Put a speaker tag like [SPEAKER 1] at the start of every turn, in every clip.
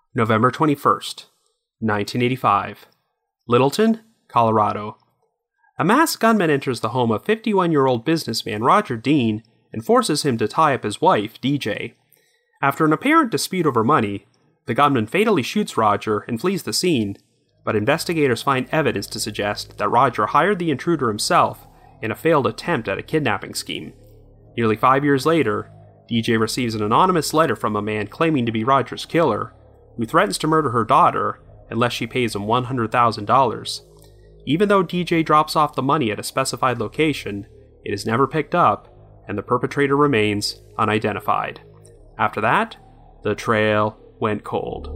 [SPEAKER 1] November 21st, 1985. Littleton, Colorado. A masked gunman enters the home of 51-year-old businessman Roger Dean and forces him to tie up his wife, DJ. After an apparent dispute over money, the gunman fatally shoots Roger and flees the scene, but investigators find evidence to suggest that Roger hired the intruder himself in a failed attempt at a kidnapping scheme. Nearly 5 years later, DJ receives an anonymous letter from a man claiming to be Roger's killer, who threatens to murder her daughter unless she pays him $100,000. Even though DJ drops off the money at a specified location, it is never picked up, and the perpetrator remains unidentified. After that, the trail went cold.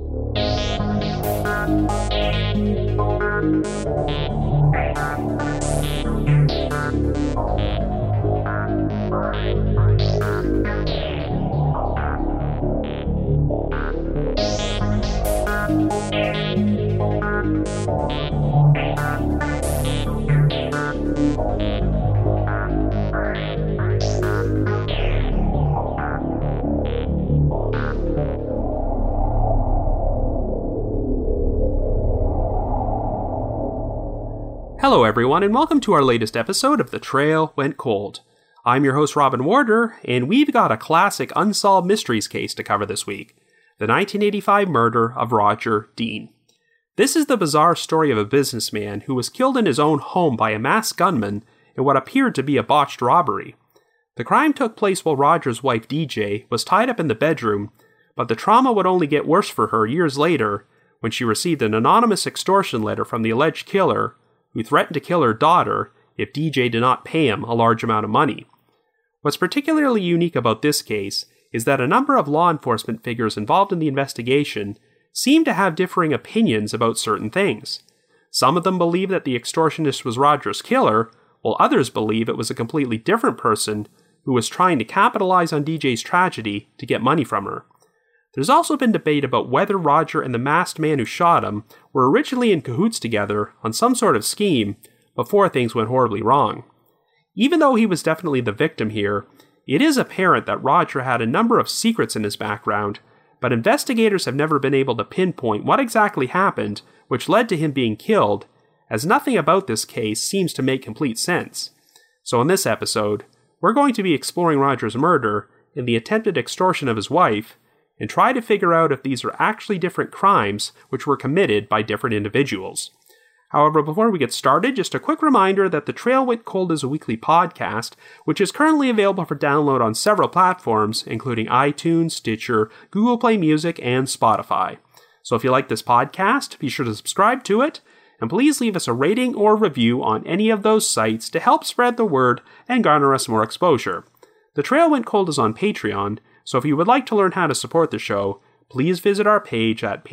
[SPEAKER 1] Hello everyone, and welcome to our latest episode of The Trail Went Cold. I'm your host Robin Warder, and we've got a classic unsolved mysteries case to cover this week, the 1985 murder of Roger Dean. This is the bizarre story of a businessman who was killed in his own home by a masked gunman in what appeared to be a botched robbery. The crime took place while Roger's wife DJ was tied up in the bedroom, but the trauma would only get worse for her years later when she received an anonymous extortion letter from the alleged killer, who threatened to kill her daughter if DJ did not pay him a large amount of money. What's particularly unique about this case is that a number of law enforcement figures involved in the investigation seem to have differing opinions about certain things. Some of them believe that the extortionist was Roger's killer, while others believe it was a completely different person who was trying to capitalize on DJ's tragedy to get money from her. There's also been debate about whether Roger and the masked man who shot him were originally in cahoots together on some sort of scheme before things went horribly wrong. Even though he was definitely the victim here, it is apparent that Roger had a number of secrets in his background, but investigators have never been able to pinpoint what exactly happened which led to him being killed, as nothing about this case seems to make complete sense. So in this episode, we're going to be exploring Roger's murder and the attempted extortion of his wife, and try to figure out if these are actually different crimes which were committed by different individuals. However, before we get started, just a quick reminder that The Trail Went Cold is a weekly podcast, which is currently available for download on several platforms, including iTunes, Stitcher, Google Play Music, and Spotify. So if you like this podcast, be sure to subscribe to it, and please leave us a rating or review on any of those sites to help spread the word and garner us more exposure. The Trail Went Cold is on Patreon, so if you would like to learn how to support the show, please visit our page at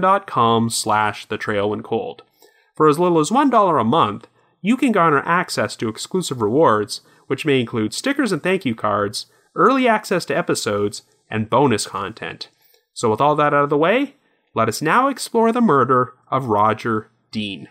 [SPEAKER 1] patreon.com/thetrailwentcold. For as little as $1 a month, you can garner access to exclusive rewards, which may include stickers and thank you cards, early access to episodes, and bonus content. So with all that out of the way, let us now explore the murder of Roger Dean.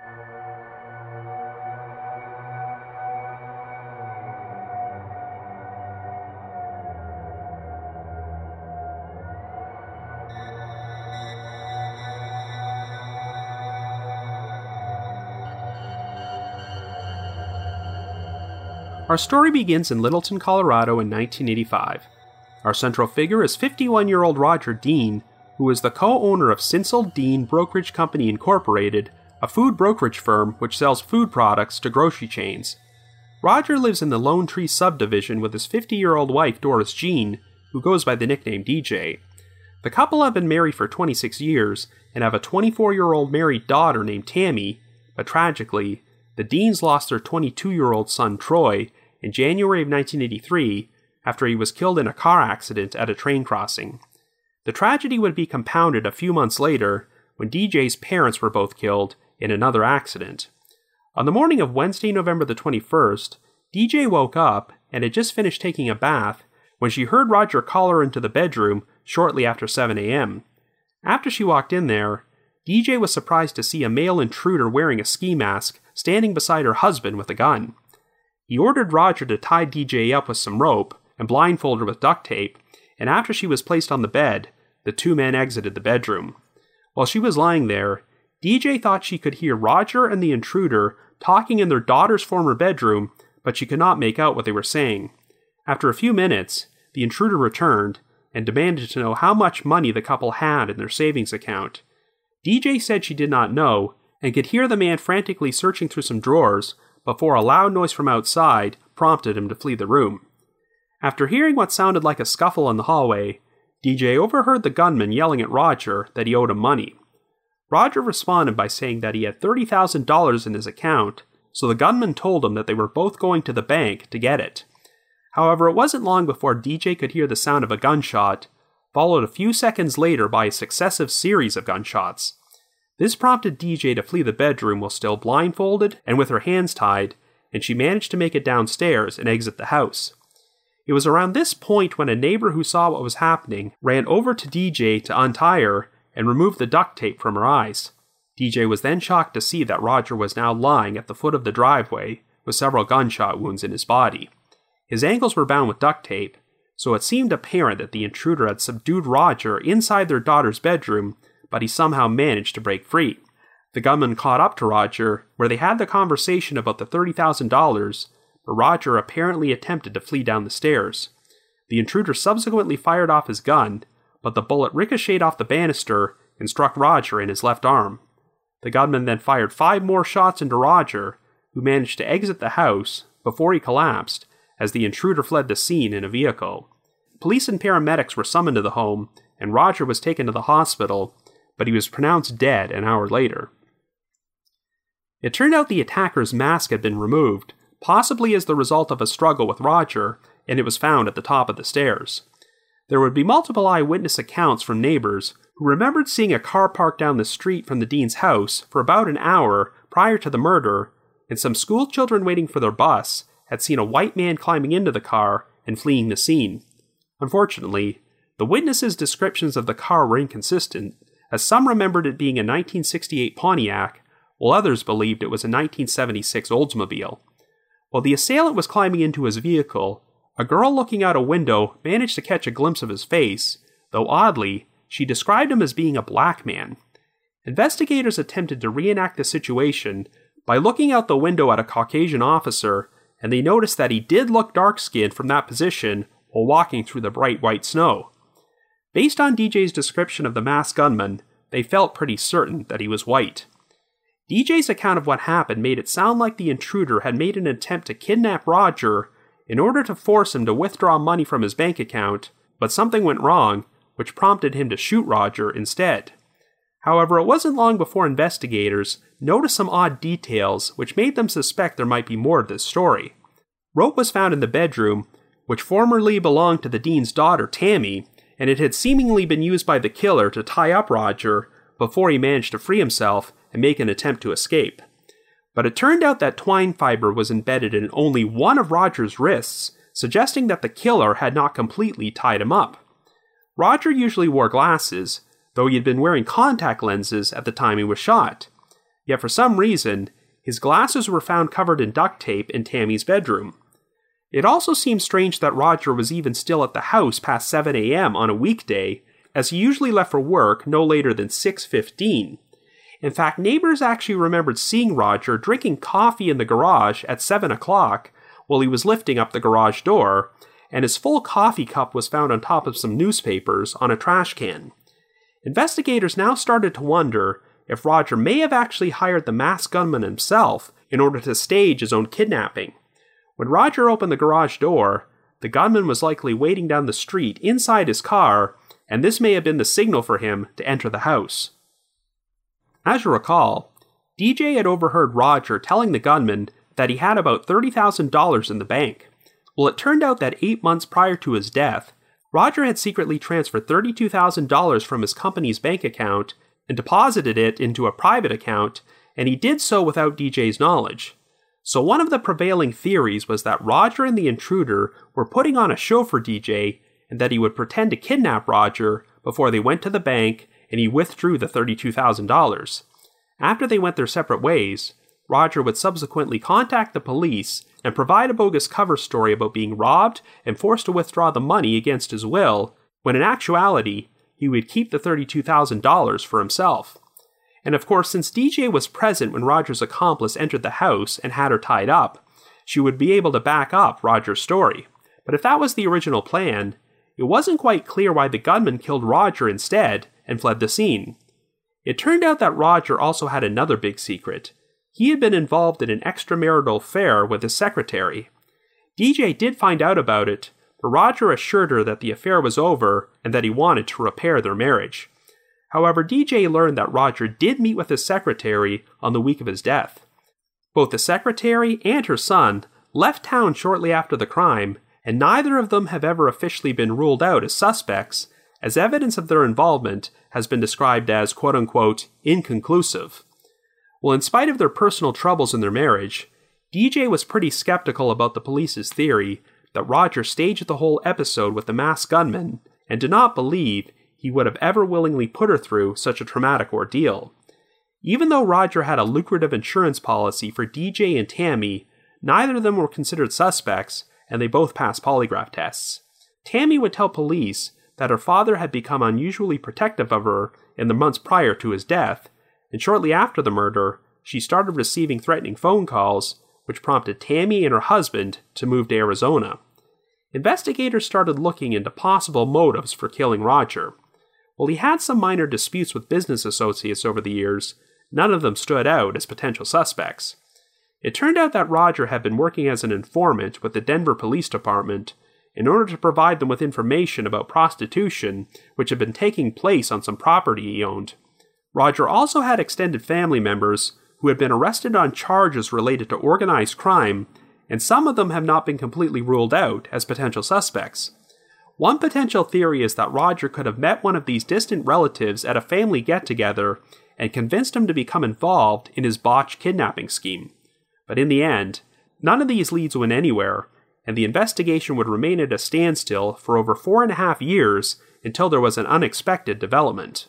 [SPEAKER 1] Our story begins in Littleton, Colorado in 1985. Our central figure is 51-year-old Roger Dean, who is the co-owner of Sinsel Dean Brokerage Company Incorporated, a food brokerage firm which sells food products to grocery chains. Roger lives in the Lone Tree subdivision with his 50-year-old wife Doris Jean, who goes by the nickname DJ. The couple have been married for 26 years and have a 24-year-old married daughter named Tammy, but tragically, the Deans lost their 22-year-old son Troy in January of 1983 after he was killed in a car accident at a train crossing. The tragedy would be compounded a few months later when DJ's parents were both killed in another accident. On the morning of Wednesday, November the 21st, DJ woke up and had just finished taking a bath when she heard Roger call her into the bedroom shortly after 7 a.m. After she walked in there, DJ was surprised to see a male intruder wearing a ski mask standing beside her husband with a gun. He ordered Roger to tie DJ up with some rope and blindfold her with duct tape, and after she was placed on the bed, the two men exited the bedroom. While she was lying there, DJ thought she could hear Roger and the intruder talking in their daughter's former bedroom, but she could not make out what they were saying. After a few minutes, the intruder returned and demanded to know how much money the couple had in their savings account. DJ said she did not know and could hear the man frantically searching through some drawers before a loud noise from outside prompted him to flee the room. After hearing what sounded like a scuffle in the hallway, DJ overheard the gunman yelling at Roger that he owed him money. Roger responded by saying that he had $30,000 in his account, so the gunman told him that they were both going to the bank to get it. However, it wasn't long before DJ could hear the sound of a gunshot, followed a few seconds later by a successive series of gunshots. This prompted DJ to flee the bedroom while still blindfolded and with her hands tied, and she managed to make it downstairs and exit the house. It was around this point when a neighbor who saw what was happening ran over to DJ to untie her and remove the duct tape from her eyes. DJ was then shocked to see that Roger was now lying at the foot of the driveway with several gunshot wounds in his body. His ankles were bound with duct tape, so it seemed apparent that the intruder had subdued Roger inside their daughter's bedroom, but he somehow managed to break free. The gunman caught up to Roger, where they had the conversation about the $30,000, but Roger apparently attempted to flee down the stairs. The intruder subsequently fired off his gun, but the bullet ricocheted off the banister and struck Roger in his left arm. The gunman then fired 5 more shots into Roger, who managed to exit the house before he collapsed, as the intruder fled the scene in a vehicle. Police and paramedics were summoned to the home, and Roger was taken to the hospital, but he was pronounced dead an hour later. It turned out the attacker's mask had been removed, possibly as the result of a struggle with Roger, and it was found at the top of the stairs. There would be multiple eyewitness accounts from neighbors who remembered seeing a car parked down the street from the Dean's house for about an hour prior to the murder, and some school children waiting for their bus had seen a white man climbing into the car and fleeing the scene. Unfortunately, the witnesses' descriptions of the car were inconsistent, as some remembered it being a 1968 Pontiac, while others believed it was a 1976 Oldsmobile. While the assailant was climbing into his vehicle, a girl looking out a window managed to catch a glimpse of his face, though oddly, she described him as being a black man. Investigators attempted to reenact the situation by looking out the window at a Caucasian officer, and they noticed that he did look dark-skinned from that position while walking through the bright white snow. Based on DJ's description of the masked gunman, they felt pretty certain that he was white. DJ's account of what happened made it sound like the intruder had made an attempt to kidnap Roger in order to force him to withdraw money from his bank account, but something went wrong, which prompted him to shoot Roger instead. However, it wasn't long before investigators noticed some odd details which made them suspect there might be more to this story. Rope was found in the bedroom, which formerly belonged to the Dean's daughter, Tammy, and it had seemingly been used by the killer to tie up Roger before he managed to free himself and make an attempt to escape. But it turned out that twine fiber was embedded in only one of Roger's wrists, suggesting that the killer had not completely tied him up. Roger usually wore glasses, though he had been wearing contact lenses at the time he was shot. Yet for some reason, his glasses were found covered in duct tape in Tammy's bedroom. It also seemed strange that Roger was even still at the house past 7 a.m. on a weekday, as he usually left for work no later than 6:15. In fact, neighbors actually remembered seeing Roger drinking coffee in the garage at 7 o'clock while he was lifting up the garage door, and his full coffee cup was found on top of some newspapers on a trash can. Investigators now started to wonder if Roger may have actually hired the masked gunman himself in order to stage his own kidnapping. When Roger opened the garage door, the gunman was likely waiting down the street inside his car, and this may have been the signal for him to enter the house. As you recall, DJ had overheard Roger telling the gunman that he had about $30,000 in the bank. Well, it turned out that 8 months prior to his death, Roger had secretly transferred $32,000 from his company's bank account and deposited it into a private account, and he did so without DJ's knowledge. So one of the prevailing theories was that Roger and the intruder were putting on a show for DJ, and that he would pretend to kidnap Roger before they went to the bank and he withdrew the $32,000. After they went their separate ways, Roger would subsequently contact the police and provide a bogus cover story about being robbed and forced to withdraw the money against his will, when in actuality, he would keep the $32,000 for himself. And of course, since DJ was present when Roger's accomplice entered the house and had her tied up, she would be able to back up Roger's story. But if that was the original plan, it wasn't quite clear why the gunman killed Roger instead and fled the scene. It turned out that Roger also had another big secret. He had been involved in an extramarital affair with his secretary. DJ did find out about it, but Roger assured her that the affair was over and that he wanted to repair their marriage. However, DJ learned that Roger did meet with his secretary on the week of his death. Both the secretary and her son left town shortly after the crime, and neither of them have ever officially been ruled out as suspects, as evidence of their involvement has been described as quote-unquote inconclusive. Well, in spite of their personal troubles in their marriage, DJ was pretty skeptical about the police's theory that Roger staged the whole episode with the masked gunman, and did not believe he would have ever willingly put her through such a traumatic ordeal. Even though Roger had a lucrative insurance policy for DJ and Tammy, neither of them were considered suspects, and they both passed polygraph tests. Tammy would tell police that her father had become unusually protective of her in the months prior to his death, and shortly after the murder, she started receiving threatening phone calls, which prompted Tammy and her husband to move to Arizona. Investigators started looking into possible motives for killing Roger. While he had some minor disputes with business associates over the years, none of them stood out as potential suspects. It turned out that Roger had been working as an informant with the Denver Police Department in order to provide them with information about prostitution which had been taking place on some property he owned. Roger also had extended family members who had been arrested on charges related to organized crime, and some of them have not been completely ruled out as potential suspects. One potential theory is that Roger could have met one of these distant relatives at a family get-together and convinced him to become involved in his botched kidnapping scheme. But in the end, none of these leads went anywhere, and the investigation would remain at a standstill for over 4.5 years until there was an unexpected development.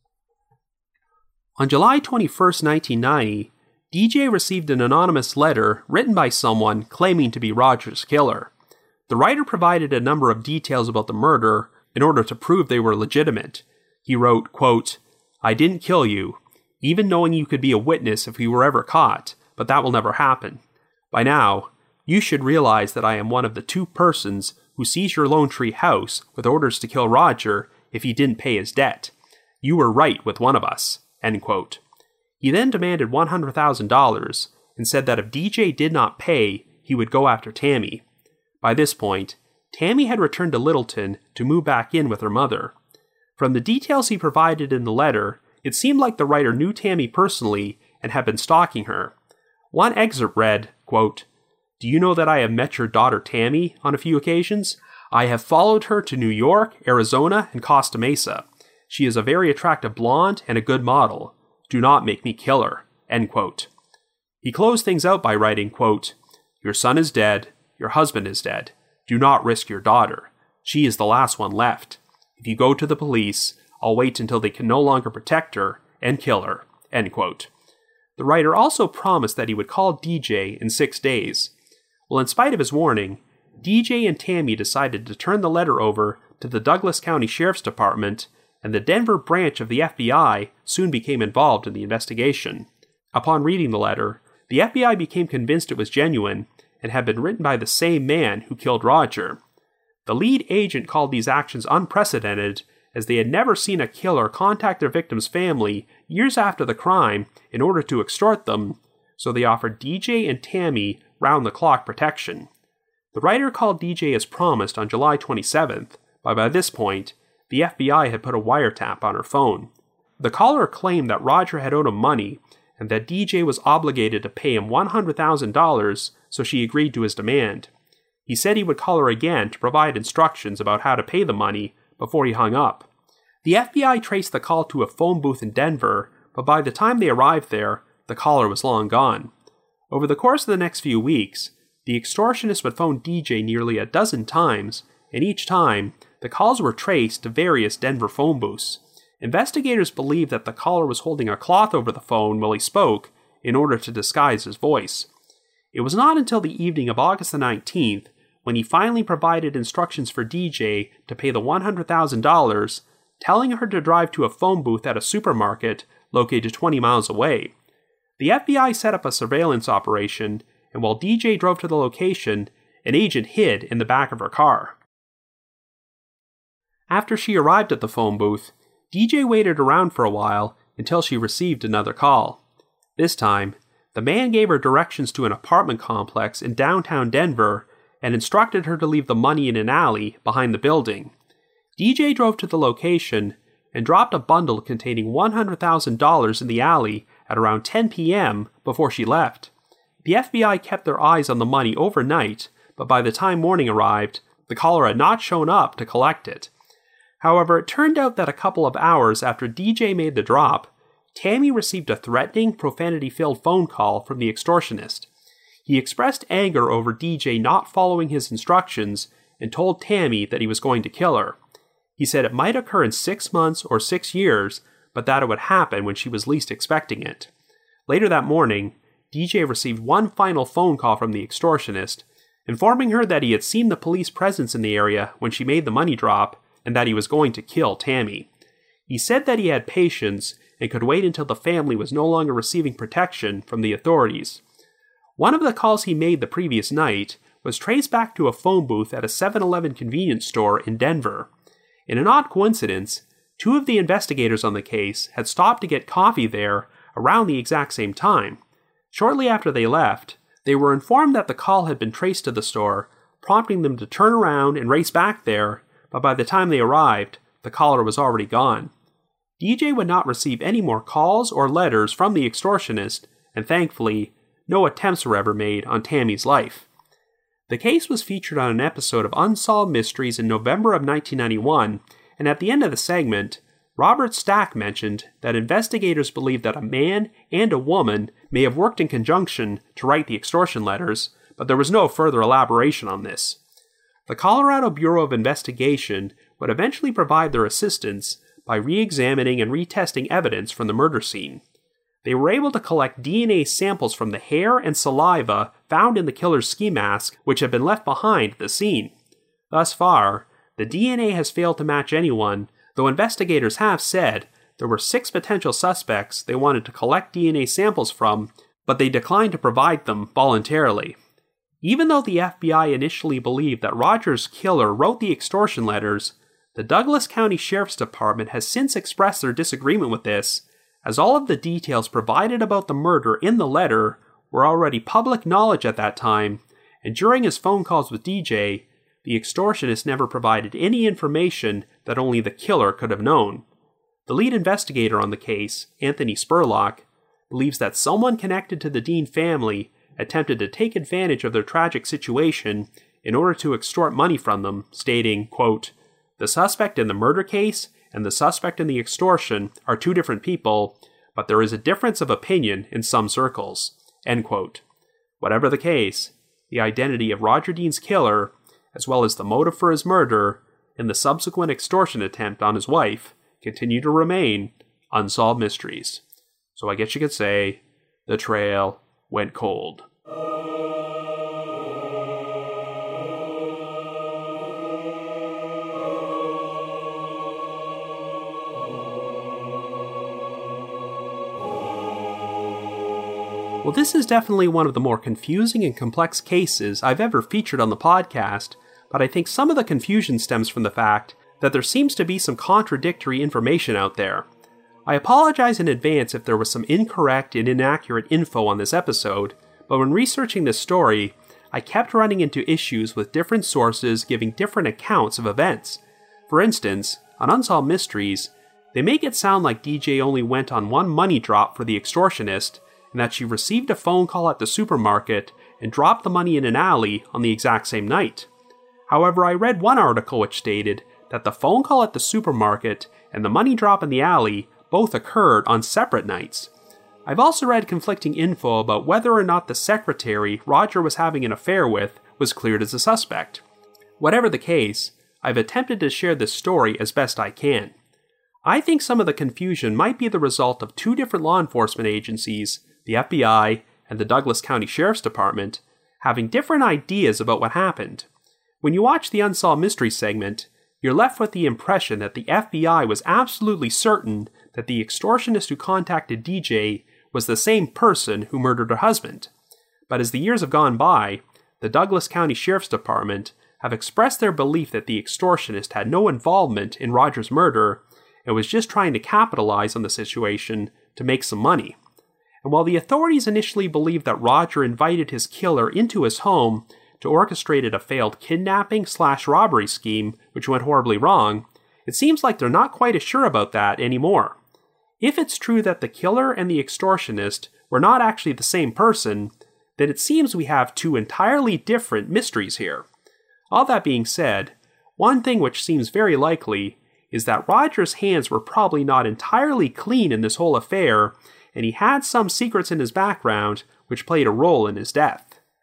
[SPEAKER 1] On July 21, 1990, DJ received an anonymous letter written by someone claiming to be Roger's killer. The writer provided a number of details about the murder in order to prove they were legitimate. He wrote, quote, "I didn't kill you, even knowing you could be a witness if you were ever caught, but that will never happen. By now, you should realize that I am one of the 2 persons who seized your Lone Tree house with orders to kill Roger if he didn't pay his debt. You were right with one of us." End quote. He then demanded $100,000 and said that if DJ did not pay, he would go after Tammy. By this point, Tammy had returned to Littleton to move back in with her mother. From the details he provided in the letter, it seemed like the writer knew Tammy personally and had been stalking her. One excerpt read, quote, "Do you know that I have met your daughter Tammy on a few occasions? I have followed her to New York, Arizona, and Costa Mesa. She is a very attractive blonde and a good model. Do not make me kill her." End quote. He closed things out by writing, quote, "Your son is dead. Your husband is dead. Do not risk your daughter. She is the last one left. If you go to the police, I'll wait until they can no longer protect her and kill her." End quote. The writer also promised that he would call DJ in 6 days. Well, in spite of his warning, DJ and Tammy decided to turn the letter over to the Douglas County Sheriff's Department, and the Denver branch of the FBI soon became involved in the investigation. Upon reading the letter, the FBI became convinced it was genuine and had been written by the same man who killed Roger. The lead agent called these actions unprecedented, as they had never seen a killer contact their victim's family years after the crime in order to extort them, so they offered DJ and Tammy round-the-clock protection. The writer called DJ as promised on July 27th, but by this point, the FBI had put a wiretap on her phone. The caller claimed that Roger had owed him money, and that DJ was obligated to pay him $100,000, so she agreed to his demand. He said he would call her again to provide instructions about how to pay the money before he hung up. The FBI traced the call to a phone booth in Denver, but by the time they arrived there, the caller was long gone. Over the course of the next few weeks, the extortionist would phone DJ nearly a dozen times, and each time, the calls were traced to various Denver phone booths. Investigators believed that the caller was holding a cloth over the phone while he spoke in order to disguise his voice. It was not until the evening of August the 19th, when he finally provided instructions for DJ to pay the $100,000, telling her to drive to a phone booth at a supermarket located 20 miles away. The FBI set up a surveillance operation, and while DJ drove to the location, an agent hid in the back of her car. After she arrived at the phone booth, DJ waited around for a while until she received another call. This time, the man gave her directions to an apartment complex in downtown Denver and instructed her to leave the money in an alley behind the building. DJ drove to the location and dropped a bundle containing $100,000 in the alley at around 10 p.m. before she left. The FBI kept their eyes on the money overnight, but by the time morning arrived, the caller had not shown up to collect it. However, it turned out that a couple of hours after DJ made the drop, Tammy received a threatening, profanity-filled phone call from the extortionist. He expressed anger over DJ not following his instructions and told Tammy that he was going to kill her. He said it might occur in 6 months or 6 years, but that it would happen when she was least expecting it. Later that morning, DJ received one final phone call from the extortionist, informing her that he had seen the police presence in the area when she made the money drop and that he was going to kill Tammy. He said that he had patience and could wait until the family was no longer receiving protection from the authorities. One of the calls he made the previous night was traced back to a phone booth at a 7-Eleven convenience store in Denver. In an odd coincidence, 2 of the investigators on the case had stopped to get coffee there around the exact same time. Shortly after they left, they were informed that the call had been traced to the store, prompting them to turn around and race back there, but by the time they arrived, the caller was already gone. DJ would not receive any more calls or letters from the extortionist, and thankfully, no attempts were ever made on Tammy's life. The case was featured on an episode of Unsolved Mysteries in November of 1991, and at the end of the segment, Robert Stack mentioned that investigators believe that a man and a woman may have worked in conjunction to write the extortion letters, but there was no further elaboration on this. The Colorado Bureau of Investigation would eventually provide their assistance by re-examining and retesting evidence from the murder scene. They were able to collect DNA samples from the hair and saliva found in the killer's ski mask, which had been left behind at the scene. Thus far, the DNA has failed to match anyone, though investigators have said there were 6 potential suspects they wanted to collect DNA samples from, but they declined to provide them voluntarily. Even though the FBI initially believed that Roger's killer wrote the extortion letters, the Douglas County Sheriff's Department has since expressed their disagreement with this, as all of the details provided about the murder in the letter were already public knowledge at that time, and during his phone calls with DJ, the extortionist never provided any information that only the killer could have known. The lead investigator on the case, Anthony Spurlock, believes that someone connected to the Dean family attempted to take advantage of their tragic situation in order to extort money from them, stating, quote, "The suspect in the murder case and the suspect in the extortion are 2 different people, but there is a difference of opinion in some circles." End quote. Whatever the case, the identity of Roger Dean's killer, as well as the motive for his murder and the subsequent extortion attempt on his wife, continue to remain unsolved mysteries. So I guess you could say, the trail went cold. Well, this is definitely one of the more confusing and complex cases I've ever featured on the podcast, but I think some of the confusion stems from the fact that there seems to be some contradictory information out there. I apologize in advance if there was some incorrect and inaccurate info on this episode, but when researching this story, I kept running into issues with different sources giving different accounts of events. For instance, on Unsolved Mysteries, they make it sound like DJ only went on one money drop for the extortionist, and that she received a phone call at the supermarket and dropped the money in an alley on the exact same night. However, I read one article which stated that the phone call at the supermarket and the money drop in the alley both occurred on separate nights. I've also read conflicting info about whether or not the secretary Roger was having an affair with was cleared as a suspect. Whatever the case, I've attempted to share this story as best I can. I think some of the confusion might be the result of 2 different law enforcement agencies, the FBI and the Douglas County Sheriff's Department, having different ideas about what happened. When you watch the Unsolved Mysteries segment, you're left with the impression that the FBI was absolutely certain that the extortionist who contacted DJ was the same person who murdered her husband. But as the years have gone by, the Douglas County Sheriff's Department have expressed their belief that the extortionist had no involvement in Roger's murder and was just trying to capitalize on the situation to make some money. And while the authorities initially believed that Roger invited his killer into his home to orchestrate a failed kidnapping/robbery scheme which went horribly wrong, it seems like they're not quite as sure about that anymore. If it's true that the killer and the extortionist were not actually the same person, then it seems we have two entirely different mysteries here. All that being said, one thing which seems very likely is that Roger's hands were probably not entirely clean in this whole affair, and he had some secrets in his background which played a role in his death.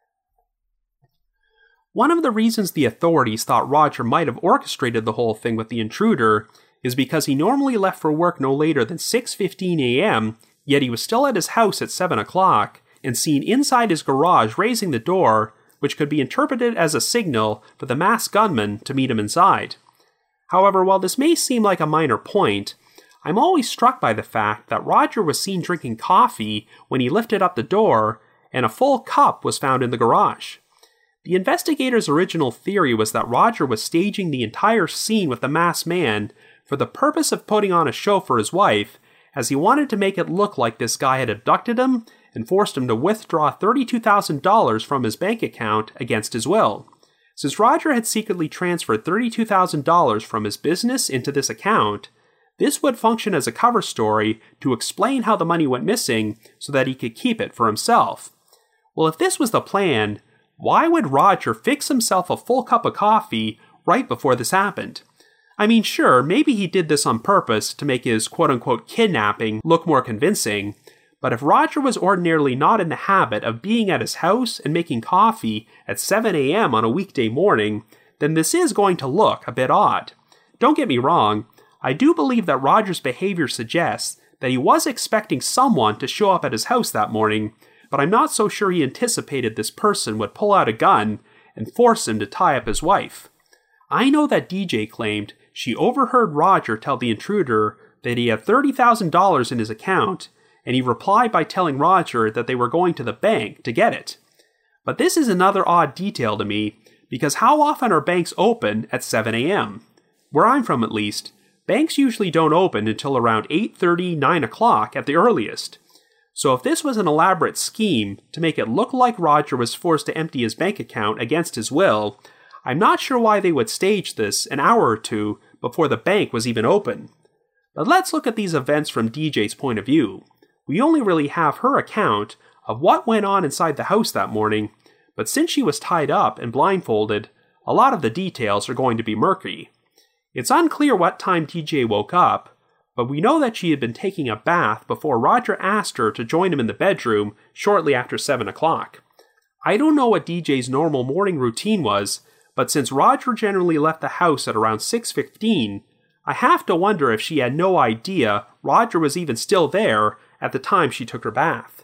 [SPEAKER 1] One of the reasons the authorities thought Roger might have orchestrated the whole thing with the intruder is because he normally left for work no later than 6:15 a.m., yet he was still at his house at 7 o'clock, and seen inside his garage raising the door, which could be interpreted as a signal for the masked gunman to meet him inside. However, while this may seem like a minor point, I'm always struck by the fact that Roger was seen drinking coffee when he lifted up the door, and a full cup was found in the garage. The investigators' original theory was that Roger was staging the entire scene with the masked man for the purpose of putting on a show for his wife, as he wanted to make it look like this guy had abducted him and forced him to withdraw $32,000 from his bank account against his will. Since Roger had secretly transferred $32,000 from his business into this account, this would function as a cover story to explain how the money went missing so that he could keep it for himself. Well, if this was the plan, why would Roger fix himself a full cup of coffee right before this happened? I mean, sure, maybe he did this on purpose to make his quote-unquote kidnapping look more convincing, but if Roger was ordinarily not in the habit of being at his house and making coffee at 7 a.m. on a weekday morning, then this is going to look a bit odd. Don't get me wrong, I do believe that Roger's behavior suggests that he was expecting someone to show up at his house that morning, but I'm not so sure he anticipated this person would pull out a gun and force him to tie up his wife. I know that DJ claimed she overheard Roger tell the intruder that he had $30,000 in his account, and he replied by telling Roger that they were going to the bank to get it. But this is another odd detail to me, because how often are banks open at 7 a.m.? Where I'm from at least, banks usually don't open until around 8:30, 9 o'clock at the earliest. So if this was an elaborate scheme to make it look like Roger was forced to empty his bank account against his will, I'm not sure why they would stage this an hour or two before the bank was even open. But let's look at these events from DJ's point of view. We only really have her account of what went on inside the house that morning, but since she was tied up and blindfolded, a lot of the details are going to be murky. It's unclear what time DJ woke up, but we know that she had been taking a bath before Roger asked her to join him in the bedroom shortly after 7 o'clock. I don't know what DJ's normal morning routine was, but since Roger generally left the house at around 6:15, I have to wonder if she had no idea Roger was even still there at the time she took her bath.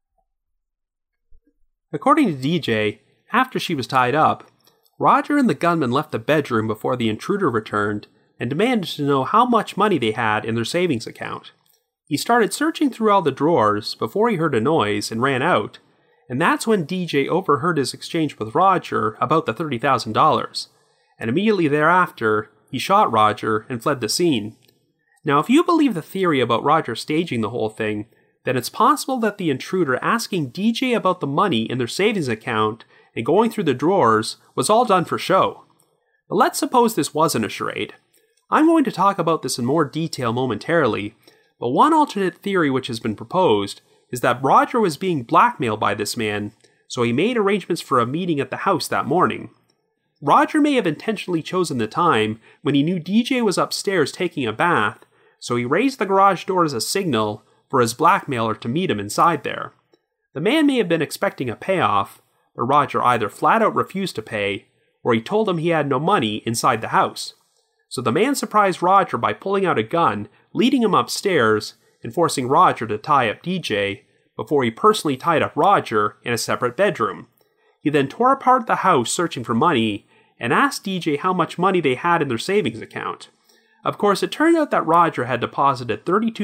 [SPEAKER 1] According to DJ, after she was tied up, Roger and the gunman left the bedroom before the intruder returned and demanded to know how much money they had in their savings account. He started searching through all the drawers before he heard a noise and ran out, and that's when DJ overheard his exchange with Roger about the $30,000, and immediately thereafter, he shot Roger and fled the scene. Now, if you believe the theory about Roger staging the whole thing, then it's possible that the intruder asking DJ about the money in their savings account and going through the drawers was all done for show. But let's suppose this wasn't a charade. I'm going to talk about this in more detail momentarily, but one alternate theory which has been proposed is that Roger was being blackmailed by this man, so he made arrangements for a meeting at the house that morning. Roger may have intentionally chosen the time when he knew DJ was upstairs taking a bath, so he raised the garage door as a signal for his blackmailer to meet him inside there. The man may have been expecting a payoff, but Roger either flat out refused to pay, or he told him he had no money inside the house. So the man surprised Roger by pulling out a gun, leading him upstairs, and forcing Roger to tie up DJ, before he personally tied up Roger in a separate bedroom. He then tore apart the house searching for money, and asked DJ how much money they had in their savings account. Of course, it turned out that Roger had deposited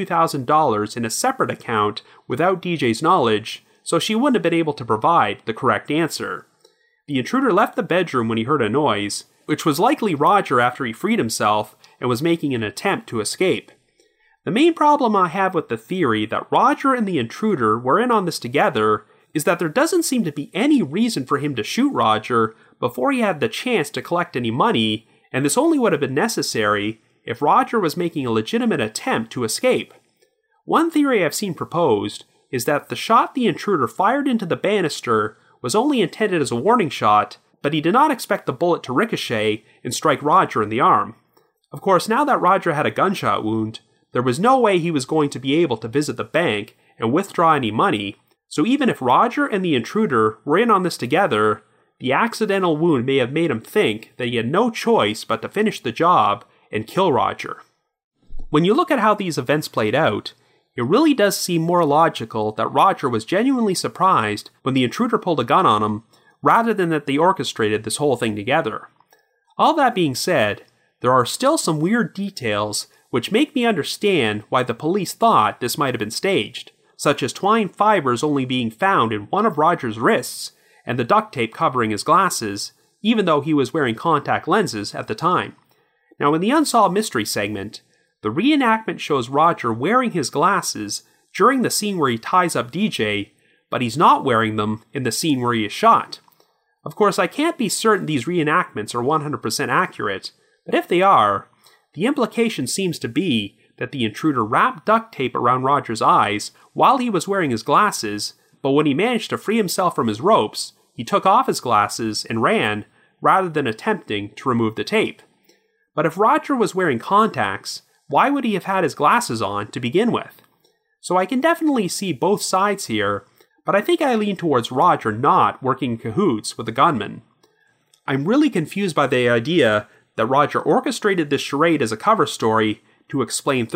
[SPEAKER 1] $32,000 in a separate account without DJ's knowledge, so she wouldn't have been able to provide the correct answer. The intruder left the bedroom when he heard a noise, which was likely Roger after he freed himself and was making an attempt to escape. The main problem I have with the theory that Roger and the intruder were in on this together is that there doesn't seem to be any reason for him to shoot Roger before he had the chance to collect any money, and this only would have been necessary if Roger was making a legitimate attempt to escape. One theory I've seen proposed is that the shot the intruder fired into the banister was only intended as a warning shot, but he did not expect the bullet to ricochet and strike Roger in the arm. Of course, now that Roger had a gunshot wound, there was no way he was going to be able to visit the bank and withdraw any money, so even if Roger and the intruder were in on this together, the accidental wound may have made him think that he had no choice but to finish the job and kill Roger. When you look at how these events played out, it really does seem more logical that Roger was genuinely surprised when the intruder pulled a gun on him, rather than that they orchestrated this whole thing together. All that being said, there are still some weird details which make me understand why the police thought this might have been staged, such as twine fibers only being found in one of Roger's wrists and the duct tape covering his glasses, even though he was wearing contact lenses at the time. Now, in the Unsolved Mystery segment, the reenactment shows Roger wearing his glasses during the scene where he ties up DJ, but he's not wearing them in the scene where he is shot. Of course, I can't be certain these reenactments are 100% accurate, but if they are, the implication seems to be that the intruder wrapped duct tape around Roger's eyes while he was wearing his glasses, but when he managed to free himself from his ropes, he took off his glasses and ran, rather than attempting to remove the tape. But if Roger was wearing contacts, why would he have had his glasses on to begin with? So I can definitely see both sides here, but I think I lean towards Roger not working in cahoots with the gunman. I'm really confused by the idea that Roger orchestrated this charade as a cover story to explain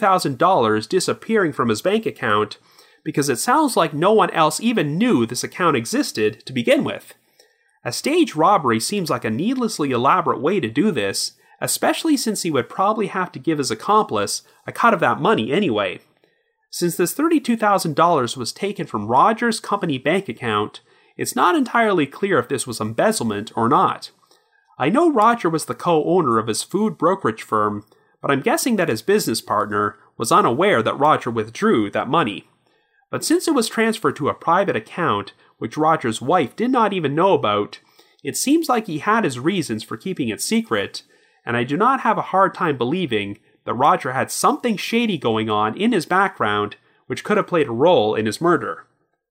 [SPEAKER 1] $32,000 disappearing from his bank account, because it sounds like no one else even knew this account existed to begin with. A staged robbery seems like a needlessly elaborate way to do this, especially since he would probably have to give his accomplice a cut of that money anyway. Since this $32,000 was taken from Roger's company bank account, it's not entirely clear if this was embezzlement or not. I know Roger was the co-owner of his food brokerage firm, but I'm guessing that his business partner was unaware that Roger withdrew that money. But since it was transferred to a private account, which Roger's wife did not even know about, it seems like he had his reasons for keeping it secret, and I do not have a hard time believing that Roger had something shady going on in his background which could have played a role in his murder.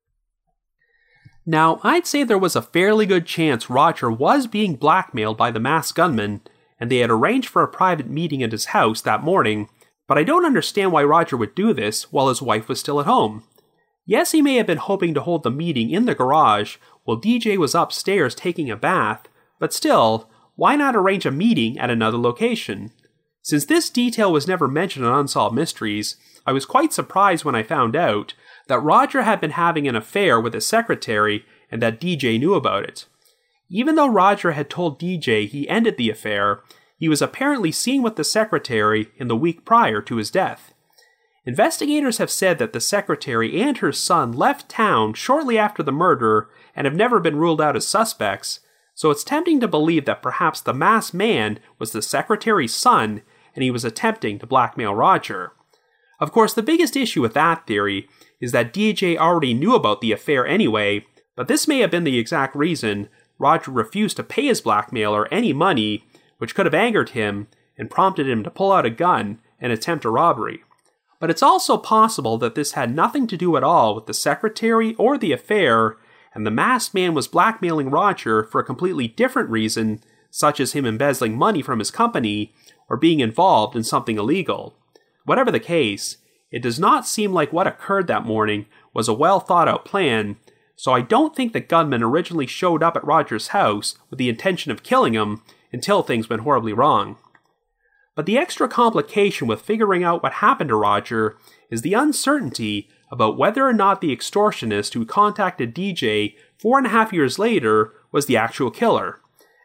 [SPEAKER 1] Now, I'd say there was a fairly good chance Roger was being blackmailed by the masked gunman, and they had arranged for a private meeting at his house that morning, but I don't understand why Roger would do this while his wife was still at home. Yes, he may have been hoping to hold the meeting in the garage while DJ was upstairs taking a bath, but still, why not arrange a meeting at another location? Since this detail was never mentioned in Unsolved Mysteries, I was quite surprised when I found out that Roger had been having an affair with his secretary and that DJ knew about it. Even though Roger had told DJ he ended the affair, he was apparently seen with the secretary in the week prior to his death. Investigators have said that the secretary and her son left town shortly after the murder and have never been ruled out as suspects, so it's tempting to believe that perhaps the masked man was the secretary's son and he was attempting to blackmail Roger. Of course, the biggest issue with that theory is that DJ already knew about the affair anyway, but this may have been the exact reason Roger refused to pay his blackmailer any money, which could have angered him and prompted him to pull out a gun and attempt a robbery. But it's also possible that this had nothing to do at all with the secretary or the affair, and the masked man was blackmailing Roger for a completely different reason, such as him embezzling money from his company or being involved in something illegal. Whatever the case, it does not seem like what occurred that morning was a well-thought-out plan, so I don't think the gunman originally showed up at Roger's house with the intention of killing him until things went horribly wrong. But the extra complication with figuring out what happened to Roger is the uncertainty about whether or not the extortionist who contacted DJ 4.5 years later was the actual killer.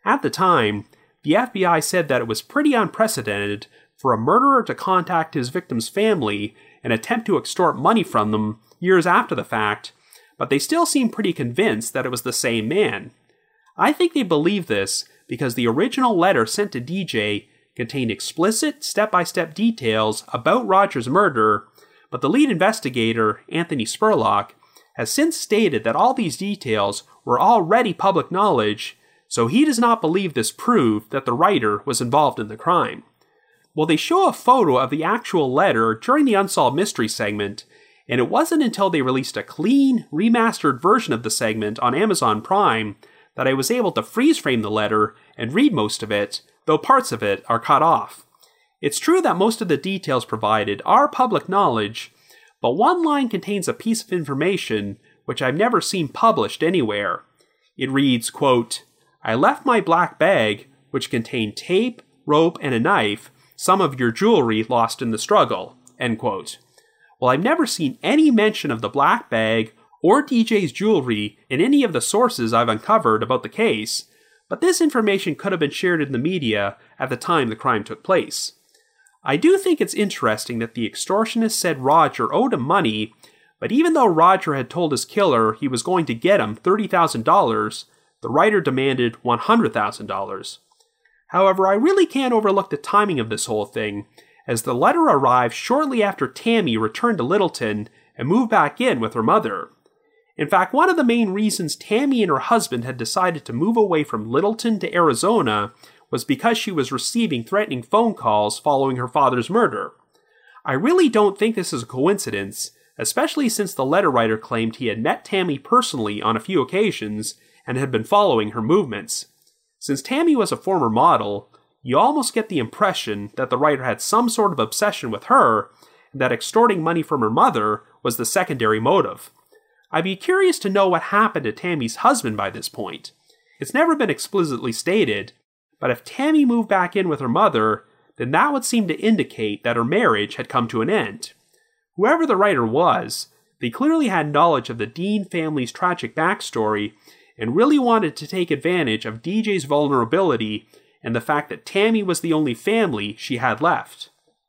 [SPEAKER 1] At the time, the FBI said that it was pretty unprecedented for a murderer to contact his victim's family and attempt to extort money from them years after the fact, but they still seemed pretty convinced that it was the same man. I think they believed this because the original letter sent to DJ contained explicit step-by-step details about Roger's murder, but the lead investigator, Anthony Spurlock, has since stated that all these details were already public knowledge, so he does not believe this proved that the writer was involved in the crime. Well, they show a photo of the actual letter during the Unsolved Mystery segment, and it wasn't until they released a clean, remastered version of the segment on Amazon Prime that I was able to freeze frame the letter and read most of it, though parts of it are cut off. It's true that most of the details provided are public knowledge, but one line contains a piece of information which I've never seen published anywhere. It reads, quote, "I left my black bag, which contained tape, rope, and a knife, some of your jewelry lost in the struggle," end quote. Well, I've never seen any mention of the black bag or DJ's jewelry in any of the sources I've uncovered about the case, but this information could have been shared in the media at the time the crime took place. I do think it's interesting that the extortionist said Roger owed him money, but even though Roger had told his killer he was going to get him $30,000, the writer demanded $100,000. However, I really can't overlook the timing of this whole thing, as the letter arrived shortly after Tammy returned to Littleton and moved back in with her mother. In fact, one of the main reasons Tammy and her husband had decided to move away from Littleton to Arizona was because she was receiving threatening phone calls following her father's murder. I really don't think this is a coincidence, especially since the letter writer claimed he had met Tammy personally on a few occasions and had been following her movements. Since Tammy was a former model, you almost get the impression that the writer had some sort of obsession with her and that extorting money from her mother was the secondary motive. I'd be curious to know what happened to Tammy's husband by this point. It's never been explicitly stated, but if Tammy moved back in with her mother, then that would seem to indicate that her marriage had come to an end. Whoever the writer was, they clearly had knowledge of the Dean family's tragic backstory and really wanted to take advantage of DJ's vulnerability and the fact that Tammy was the only family she had left.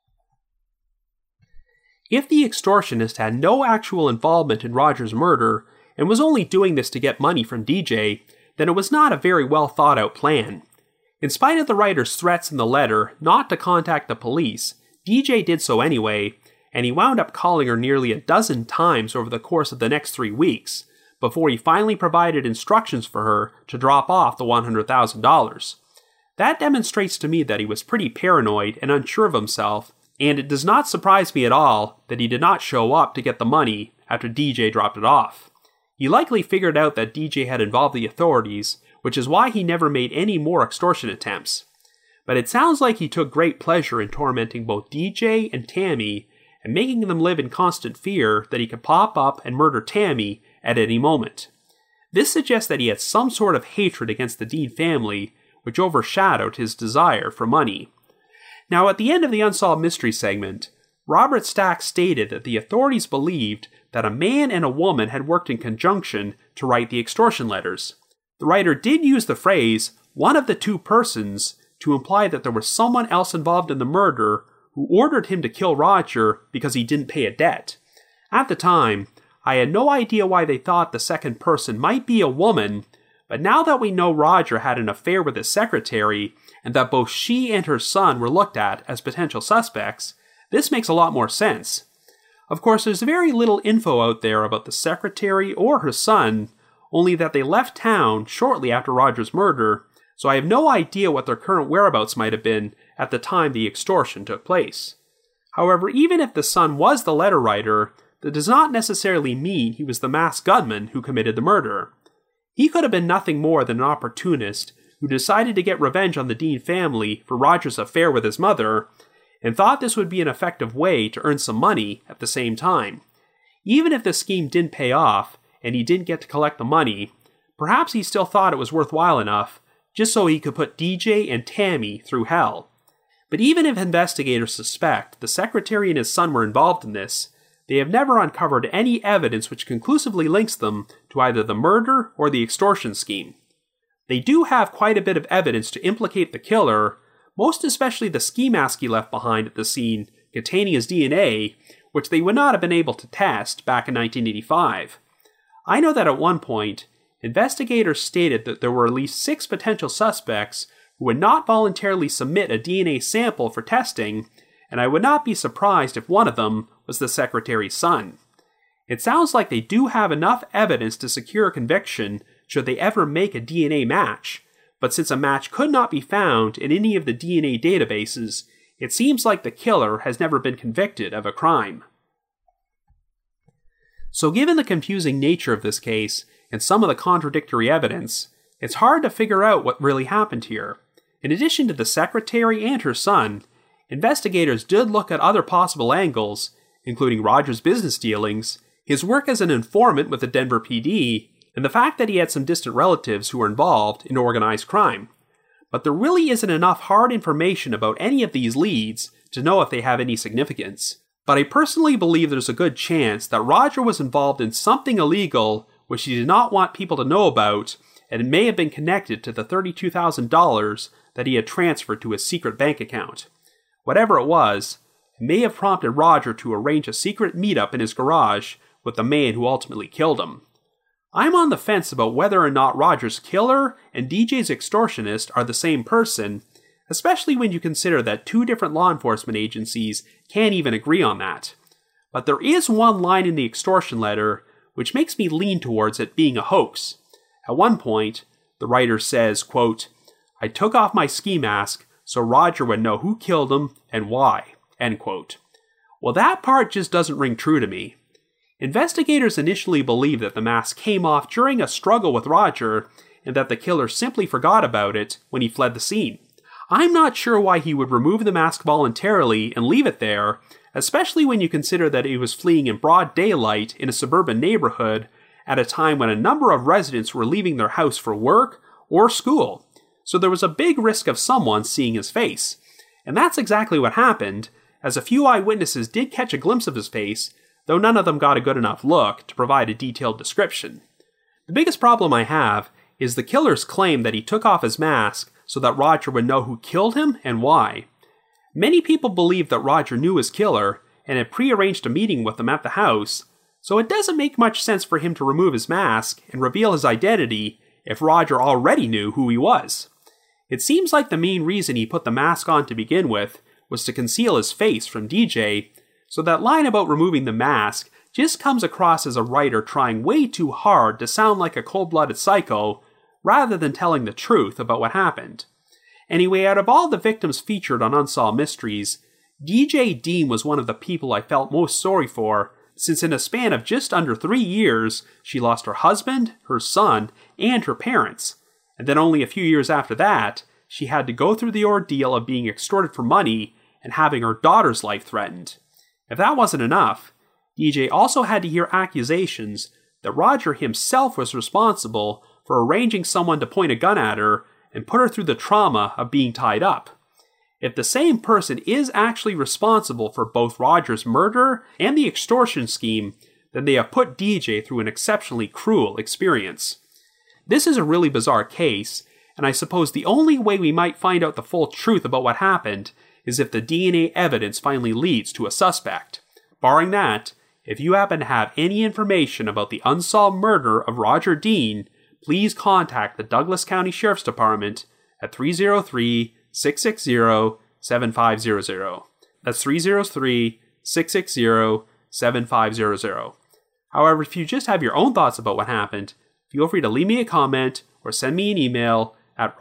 [SPEAKER 1] If the extortionist had no actual involvement in Roger's murder and was only doing this to get money from DJ, then it was not a very well thought out plan. In spite of the writer's threats in the letter not to contact the police, DJ did so anyway, and he wound up calling her nearly a dozen times over the course of the next 3 weeks, before he finally provided instructions for her to drop off the $100,000. That demonstrates to me that he was pretty paranoid and unsure of himself, and it does not surprise me at all that he did not show up to get the money after DJ dropped it off. He likely figured out that DJ had involved the authorities, which is why he never made any more extortion attempts. But it sounds like he took great pleasure in tormenting both DJ and Tammy, and making them live in constant fear that he could pop up and murder Tammy at any moment. This suggests that he had some sort of hatred against the Dean family, which overshadowed his desire for money. Now, at the end of the Unsolved Mystery segment, Robert Stack stated that the authorities believed that a man and a woman had worked in conjunction to write the extortion letters. The writer did use the phrase, "one of the two persons," to imply that there was someone else involved in the murder who ordered him to kill Roger because he didn't pay a debt. At the time, I had no idea why they thought the second person might be a woman, but now that we know Roger had an affair with his secretary, and that both she and her son were looked at as potential suspects, this makes a lot more sense. Of course, there's very little info out there about the secretary or her son, only that they left town shortly after Roger's murder, so I have no idea what their current whereabouts might have been at the time the extortion took place. However, even if the son was the letter writer, that does not necessarily mean he was the masked gunman who committed the murder. He could have been nothing more than an opportunist who decided to get revenge on the Dean family for Roger's affair with his mother, and thought this would be an effective way to earn some money at the same time. Even if the scheme didn't pay off, and he didn't get to collect the money, perhaps he still thought it was worthwhile enough, just so he could put DJ and Tammy through hell. But even if investigators suspect the secretary and his son were involved in this, they have never uncovered any evidence which conclusively links them to either the murder or the extortion scheme. They do have quite a bit of evidence to implicate the killer, most especially the ski mask he left behind at the scene containing his DNA, which they would not have been able to test back in 1985. I know that at one point, investigators stated that there were at least 6 potential suspects who would not voluntarily submit a DNA sample for testing, and I would not be surprised if one of them was the secretary's son. It sounds like they do have enough evidence to secure a conviction should they ever make a DNA match, but since a match could not be found in any of the DNA databases, it seems like the killer has never been convicted of a crime. So given the confusing nature of this case and some of the contradictory evidence, it's hard to figure out what really happened here. In addition to the secretary and her son, investigators did look at other possible angles, including Roger's business dealings, his work as an informant with the Denver PD, and the fact that he had some distant relatives who were involved in organized crime. But there really isn't enough hard information about any of these leads to know if they have any significance. But I personally believe there's a good chance that Roger was involved in something illegal which he did not want people to know about, and it may have been connected to the $32,000 that he had transferred to his secret bank account. Whatever it was, it may have prompted Roger to arrange a secret meetup in his garage with the man who ultimately killed him. I'm on the fence about whether or not Roger's killer and DJ's extortionist are the same person, especially when you consider that 2 different law enforcement agencies can't even agree on that. But there is one line in the extortion letter which makes me lean towards it being a hoax. At one point, the writer says, quote, "I took off my ski mask so Roger would know who killed him and why," end quote. Well, that part just doesn't ring true to me. Investigators initially believed that the mask came off during a struggle with Roger, and that the killer simply forgot about it when he fled the scene. I'm not sure why he would remove the mask voluntarily and leave it there, especially when you consider that he was fleeing in broad daylight in a suburban neighborhood at a time when a number of residents were leaving their house for work or school, so there was a big risk of someone seeing his face. And that's exactly what happened, as a few eyewitnesses did catch a glimpse of his face, though none of them got a good enough look to provide a detailed description. The biggest problem I have is the killer's claim that he took off his mask so that Roger would know who killed him and why. Many people believe that Roger knew his killer and had prearranged a meeting with him at the house, so it doesn't make much sense for him to remove his mask and reveal his identity if Roger already knew who he was. It seems like the main reason he put the mask on to begin with was to conceal his face from DJ, so that line about removing the mask just comes across as a writer trying way too hard to sound like a cold-blooded psycho, rather than telling the truth about what happened. Anyway, out of all the victims featured on Unsolved Mysteries, DJ Dean was one of the people I felt most sorry for, since in a span of just under 3 years, she lost her husband, her son, and her parents. And then only a few years after that, she had to go through the ordeal of being extorted for money and having her daughter's life threatened. If that wasn't enough, DJ also had to hear accusations that Roger himself was responsible for arranging someone to point a gun at her and put her through the trauma of being tied up. If the same person is actually responsible for both Roger's murder and the extortion scheme, then they have put DJ through an exceptionally cruel experience. This is a really bizarre case, and I suppose the only way we might find out the full truth about what happened is if the DNA evidence finally leads to a suspect. Barring that, if you happen to have any information about the unsolved murder of Roger Dean, please contact the Douglas County Sheriff's Department at 303-660-7500. That's 303-660-7500. However, if you just have your own thoughts about what happened, feel free to leave me a comment or send me an email at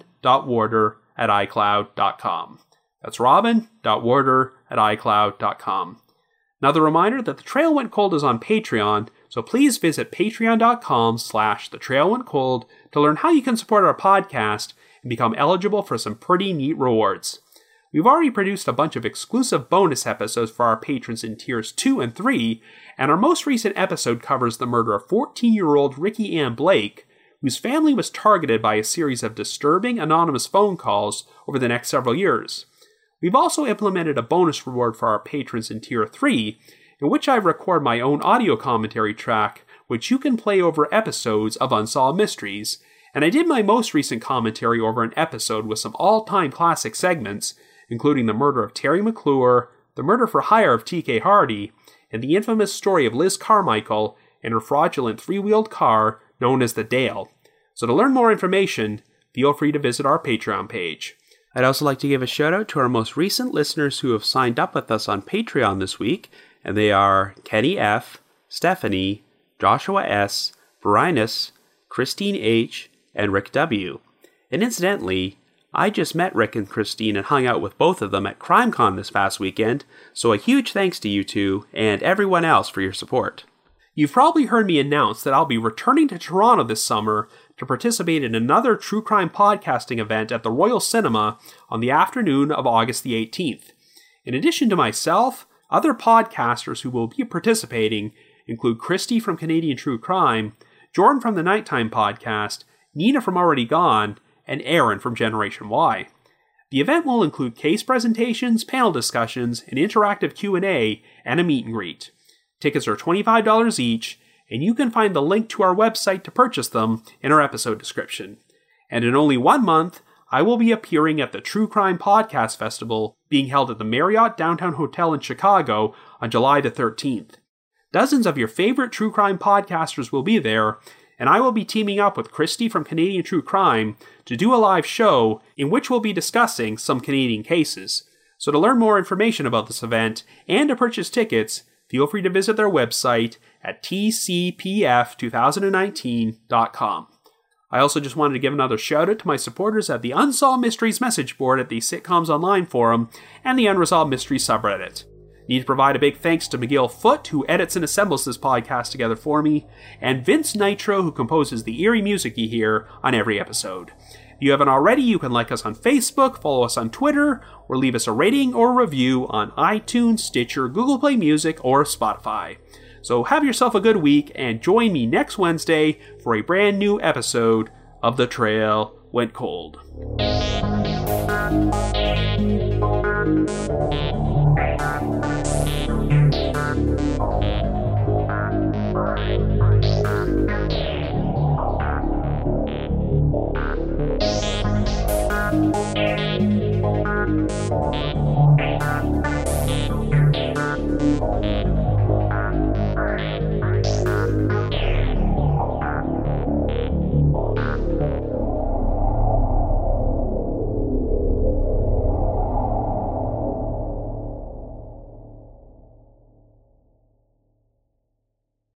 [SPEAKER 1] robin.warder@icloud.com. That's robin.warder@icloud.com. Another reminder that The Trail Went Cold is on Patreon, so please visit patreon.com/thetrailwentcold to learn how you can support our podcast and become eligible for some pretty neat rewards. We've already produced a bunch of exclusive bonus episodes for our patrons in tiers 2 and 3, and our most recent episode covers the murder of 14-year-old Ricky Ann Blake, whose family was targeted by a series of disturbing anonymous phone calls over the next several years. We've also implemented a bonus reward for our patrons in Tier 3, in which I record my own audio commentary track, which you can play over episodes of Unsolved Mysteries, and I did my most recent commentary over an episode with some all-time classic segments, including the murder of Terry McClure, the murder for hire of T.K. Hardy, and the infamous story of Liz Carmichael and her fraudulent three-wheeled car known as the Dale. So to learn more information, feel free to visit our Patreon page. I'd also like to give a shout out to our most recent listeners who have signed up with us on Patreon this week, and they are Kenny F., Stephanie, Joshua S., Brinus, Christine H., and Rick W. And incidentally, I just met Rick and Christine and hung out with both of them at CrimeCon this past weekend, so a huge thanks to you two and everyone else for your support. You've probably heard me announce that I'll be returning to Toronto this summer to participate in another true crime podcasting event at the Royal Cinema on the afternoon of August the 18th. In addition to myself, other podcasters who will be participating include Christy from Canadian True Crime, Jordan from the Nighttime Podcast, Nina from Already Gone, and Aaron from Generation Y. The event will include case presentations, panel discussions, an interactive Q&A, and a meet and greet. Tickets are $25 each, and you can find the link to our website to purchase them in our episode description. And in only 1 month, I will be appearing at the True Crime Podcast Festival being held at the Marriott Downtown Hotel in Chicago on July the 13th. Dozens of your favorite true crime podcasters will be there, and I will be teaming up with Christy from Canadian True Crime to do a live show in which we'll be discussing some Canadian cases. So to learn more information about this event and to purchase tickets, feel free to visit their website at tcpf2019.com. I also just wanted to give another shout out to my supporters at the Unsolved Mysteries message board at the Sitcoms Online forum and the Unresolved Mysteries subreddit. Need to provide a big thanks to Miguel Foote, who edits and assembles this podcast together for me, and Vince Nitro, who composes the eerie music you hear on every episode. If you haven't already, you can like us on Facebook, follow us on Twitter, or leave us a rating or review on iTunes, Stitcher, Google Play Music, or Spotify. So have yourself a good week, and join me next Wednesday for a brand new episode of The Trail Went Cold. Thank you.